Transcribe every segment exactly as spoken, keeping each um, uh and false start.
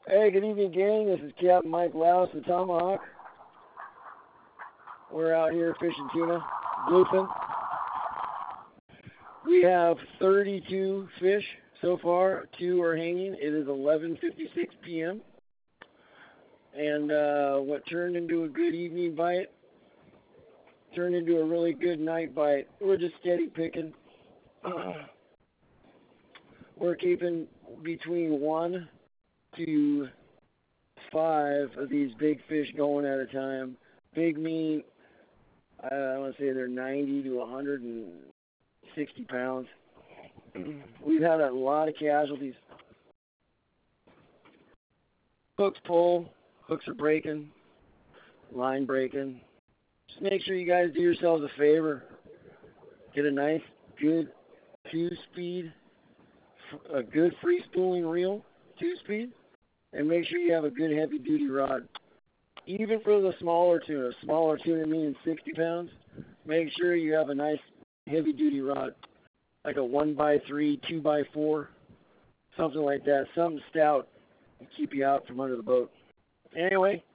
Hey, good evening, gang. This is Captain Mike Louse, the Tomahawk. We're out here fishing tuna, bluefin. We have thirty-two fish so far. Two are hanging. It is eleven fifty-six p.m. And uh, what turned into a good evening bite turned into a really good night bite. We're just steady picking. We're keeping between one to five of these big fish going at a time. Big mean, I want to say they're ninety to one hundred sixty pounds. We've had a lot of casualties. Hooks pull, hooks are breaking, line breaking. Just make sure you guys do yourselves a favor. Get a nice, good two-speed, a good free spooling reel, two-speed, and make sure you have a good heavy-duty rod. Even for the smaller tuna, smaller tuna meaning sixty pounds, make sure you have a nice heavy-duty rod, like a one by three, two by four, something like that, something stout to keep you out from under the boat. Anyway,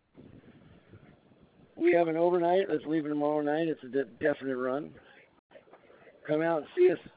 we have an overnight that's leaving tomorrow night. It's a de- definite run. Come out and see us.